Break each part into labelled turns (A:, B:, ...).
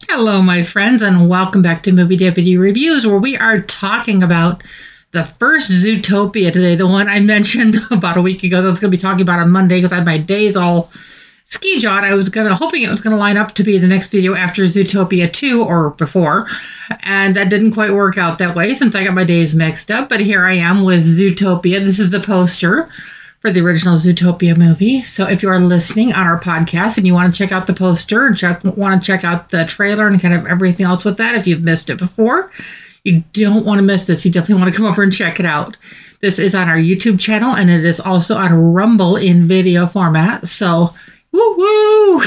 A: Hello, my friends, and welcome back to Movie Deputy Reviews, where we are talking about the first Zootopia today, the one I mentioned about a week ago that I was going to be talking about on Monday because I had my days all ski-jawed. I was hoping it was going to line up to be the next video after Zootopia 2 or before, and that didn't quite work out that way since I got my days mixed up, but here I am with Zootopia. This is the poster for the original Zootopia movie. So if you are listening on our podcast and you want to check out the poster and want to check out the trailer and kind of everything else with that, if you've missed it before, you don't want to miss this. You definitely want to come over and check it out. This is on our YouTube channel, and it is also on Rumble in video format. So, woo-woo!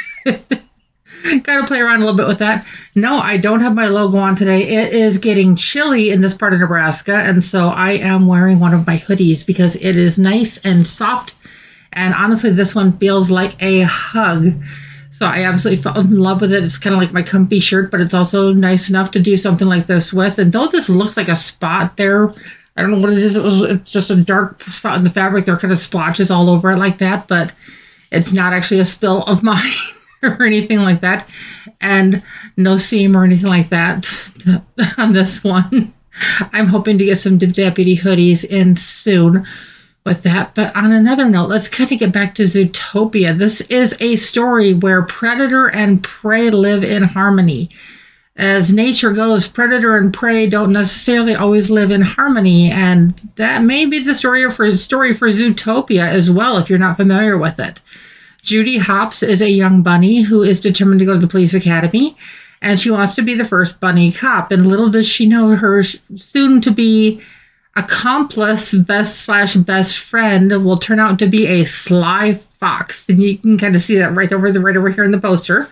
A: Got to play around a little bit with that. No, I don't have my logo on today. It is getting chilly in this part of Nebraska, and so I am wearing one of my hoodies because it is nice and soft, and honestly, this one feels like a hug. So I absolutely fell in love with it. It's kind of like my comfy shirt, but it's also nice enough to do something like this with. And though this looks like a spot there, I don't know what it is. It's just a dark spot in the fabric. There are kind of splotches all over it like that, but it's not actually a spill of mine or anything like that, and no seam or anything like that on this one. I'm hoping to get some deputy hoodies in soon with that. But on another note, let's kind of get back to Zootopia. This is a story where predator and prey live in harmony. As nature goes, predator and prey don't necessarily always live in harmony, and that may be the story for Zootopia as well, if you're not familiar with it. Judy Hopps is a young bunny who is determined to go to the police academy, and she wants to be the first bunny cop. And little does she know, her soon-to-be accomplice, best friend, will turn out to be a sly fox. And you can kind of see that right over here in the poster.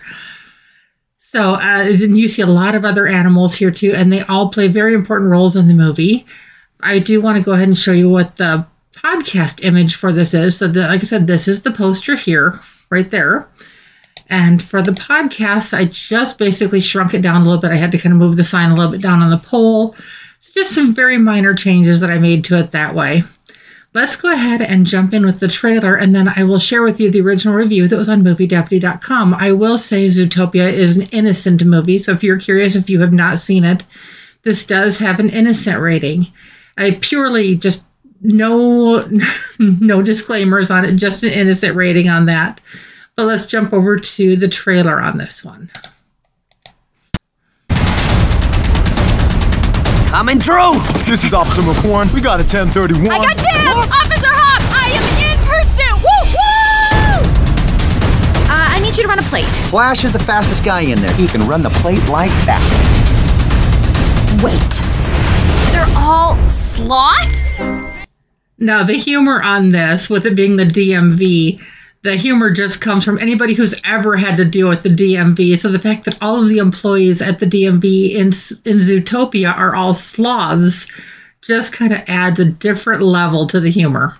A: So, and you see a lot of other animals here too, and they all play very important roles in the movie. I do want to go ahead and show you what the podcast image for this is. So like I said, this is the poster here, right there. And for the podcast, I just basically shrunk it down a little bit. I had to kind of move the sign a little bit down on the pole. So just some very minor changes that I made to it that way. Let's go ahead and jump in with the trailer, and then I will share with you the original review that was on MovieDeputy.com. I will say Zootopia is an innocent movie, so if you're curious, if you have not seen it, this does have an innocent rating. I purely just no disclaimers on it, just an innocent rating on that. But let's jump over to the trailer on this one.
B: Coming through!
C: This is Officer McCorn. We got a 1031.
D: I got dibs! Officer Hopps, I am in pursuit! Woo! I need you to run a plate.
B: Flash is the fastest guy in there. He can run the plate like that.
D: Wait. They're all sloths?
A: Now, the humor on this, with it being the DMV, the humor just comes from anybody who's ever had to deal with the DMV. So the fact that all of the employees at the DMV in Zootopia are all sloths just kind of adds a different level to the humor.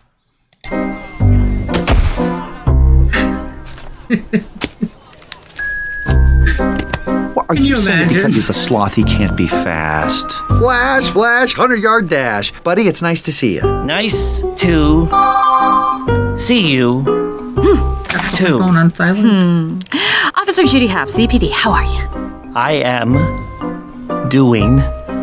B: What, are you saying that because he's a sloth he can't be fast? Flash, 100-yard dash. Buddy, it's nice to see you.
E: Nice to see you. Too.
A: Phone on silent.
D: Officer Judy Hopps, CPD, how are you?
E: I am doing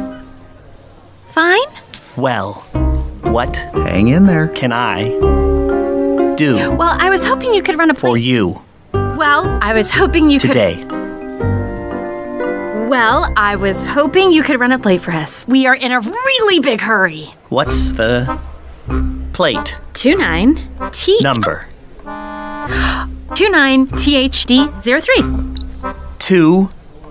D: Fine.
E: well. What
B: Hang in there.
E: can I do
D: Well, I was hoping you could run a plate.
E: for you
D: Well, I was hoping you
E: today?
D: Well, I was hoping you could run a plate for us. We are in a really big hurry.
E: What's the plate
D: 29T
E: number?
D: 29THD03.
E: 2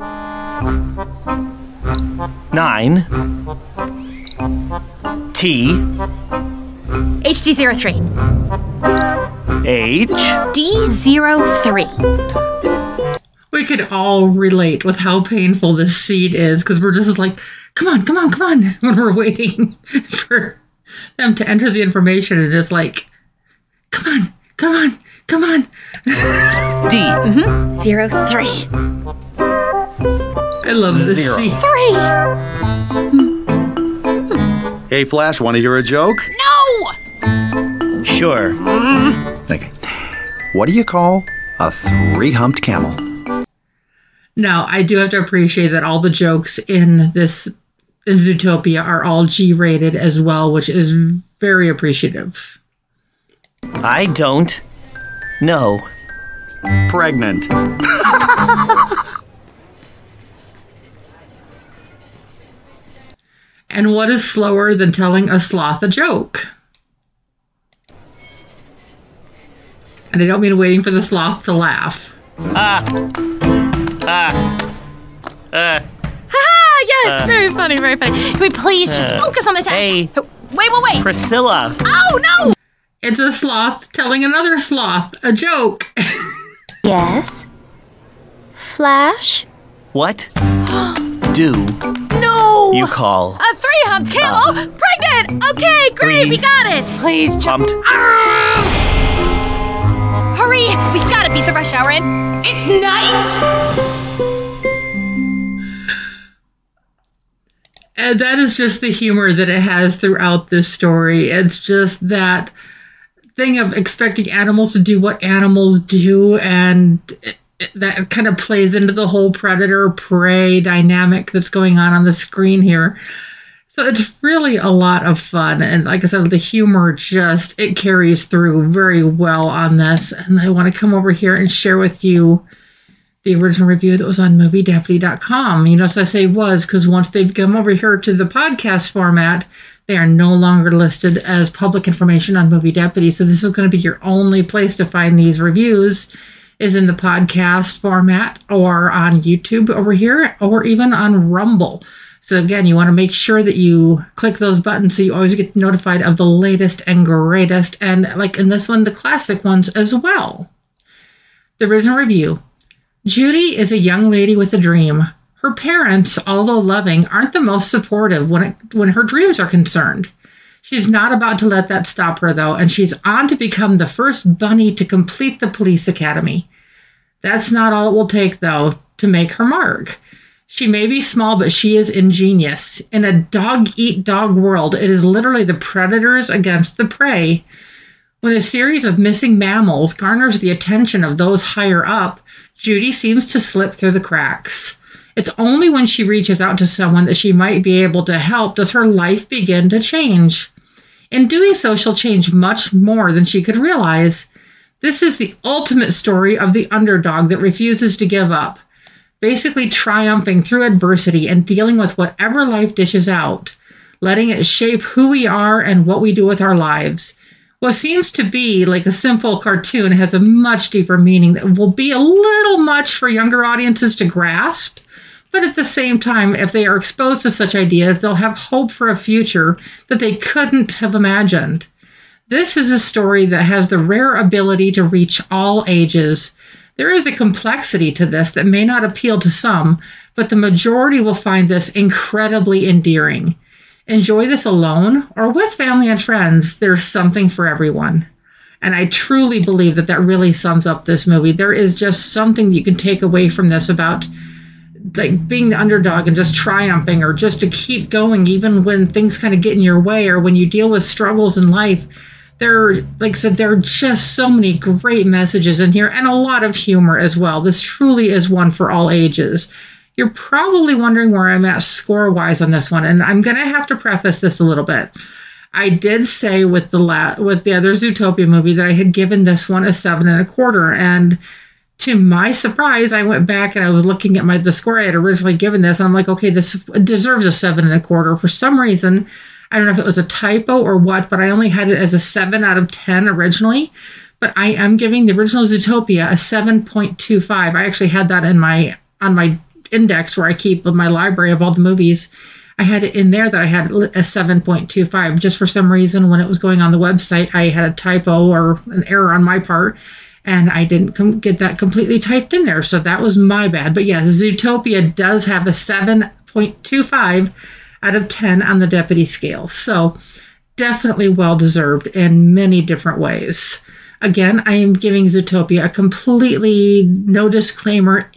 E: 9 T
D: HD03.
E: H
D: D03.
A: We could all relate with how painful this seed is, because we're just like, come on, when we're waiting for them to enter the information, and it's like, come on.
E: D
D: 03.
A: I love this
E: Zero.
A: seed.
D: 3.
C: Hey, Flash, want to hear a joke?
D: No!
E: Sure.
B: Okay. What do you call a three-humped camel?
A: Now, I do have to appreciate that all the jokes in Zootopia are all G-rated as well, which is very appreciative.
E: I don't know.
B: Pregnant.
A: And what is slower than telling a sloth a joke? And I don't mean waiting for the sloth to laugh.
D: Yes, very funny, very funny. Can we please just focus on the text?
E: Hey.
D: Wait.
E: Priscilla.
D: Oh, no!
A: It's a sloth telling another sloth a joke.
F: Yes? Flash?
E: What do
D: No!
E: you call
D: A three-humped camel! Pregnant! Okay, great, we got it! Please,
E: pumped?
D: Hurry! We gotta beat the rush hour in. It's night!
A: And that is just the humor that it has throughout this story. It's just that thing of expecting animals to do what animals do, and that kind of plays into the whole predator-prey dynamic that's going on the screen here. So it's really a lot of fun. And like I said, the humor it carries through very well on this. And I want to come over here and share with you the original review that was on MovieDeputy.com. You know, so I say was because once they've come over here to the podcast format, they are no longer listed as public information on Movie Deputy. So this is going to be your only place to find these reviews, is in the podcast format or on YouTube over here, or even on Rumble. So again, you want to make sure that you click those buttons so you always get notified of the latest and greatest, and like in this one, the classic ones as well. The original review. Judy is a young lady with a dream. Her parents, although loving, aren't the most supportive when her dreams are concerned. She's not about to let that stop her, though, and she's on to become the first bunny to complete the police academy. That's not all it will take, though, to make her mark. She may be small, but she is ingenious. In a dog-eat-dog world, it is literally the predators against the prey. When a series of missing mammals garners the attention of those higher up, Judy seems to slip through the cracks. It's only when she reaches out to someone that she might be able to help does her life begin to change. In doing so, she'll change much more than she could realize. This is the ultimate story of the underdog that refuses to give up, basically triumphing through adversity and dealing with whatever life dishes out, letting it shape who we are and what we do with our lives. What seems to be like a simple cartoon has a much deeper meaning that will be a little much for younger audiences to grasp. But at the same time, if they are exposed to such ideas, they'll have hope for a future that they couldn't have imagined. This is a story that has the rare ability to reach all ages. There is a complexity to this that may not appeal to some, but the majority will find this incredibly endearing. Enjoy this alone or with family and friends. There's something for everyone. And I truly believe that really sums up this movie. There is just something that you can take away from this about like being the underdog and just triumphing, or just to keep going even when things kind of get in your way, or when you deal with struggles in life. Like I said, there are just so many great messages in here, and a lot of humor as well. This truly is one for all ages. You're probably wondering where I'm at score-wise on this one, and I'm going to have to preface this a little bit. I did say with the other Zootopia movie that I had given this one a 7.25, and to my surprise, I went back and I was looking at the score I had originally given this, and I'm like, okay, this deserves a 7.25. For some reason, I don't know if it was a typo or what, but I only had it as a 7 out of 10 originally. But I am giving the original Zootopia a 7.25. I actually had that on my index where I keep my library of all the movies. I had it in there that I had a 7.25. Just for some reason, when it was going on the website, I had a typo or an error on my part, and I didn't get that completely typed in there. So that was my bad. But yes, Zootopia does have a 7.25 out of 10 on the Deputy scale. So definitely well-deserved in many different ways. Again, I am giving Zootopia a completely no disclaimer,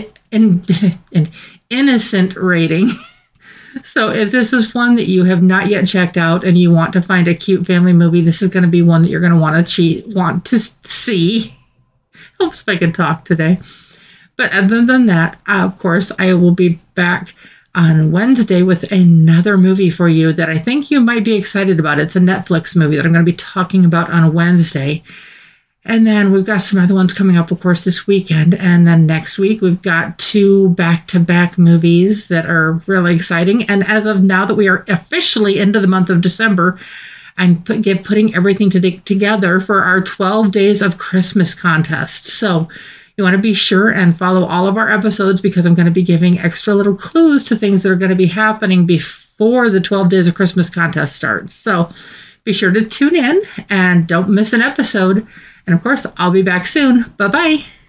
A: innocent rating. So if this is one that you have not yet checked out and you want to find a cute family movie, this is going to be one that you're going to want to see. Hopes if I can talk today. But other than that, of course, I will be back on Wednesday with another movie for you that I think you might be excited about. It's a Netflix movie that I'm going to be talking about on Wednesday. And then we've got some other ones coming up, of course, this weekend. And then next week, we've got 2 back-to-back movies that are really exciting. And as of now that we are officially into the month of December, I'm putting everything together for our 12 Days of Christmas contest. So you want to be sure and follow all of our episodes because I'm going to be giving extra little clues to things that are going to be happening before the 12 Days of Christmas contest starts. So be sure to tune in and don't miss an episode. And of course, I'll be back soon. Bye-bye.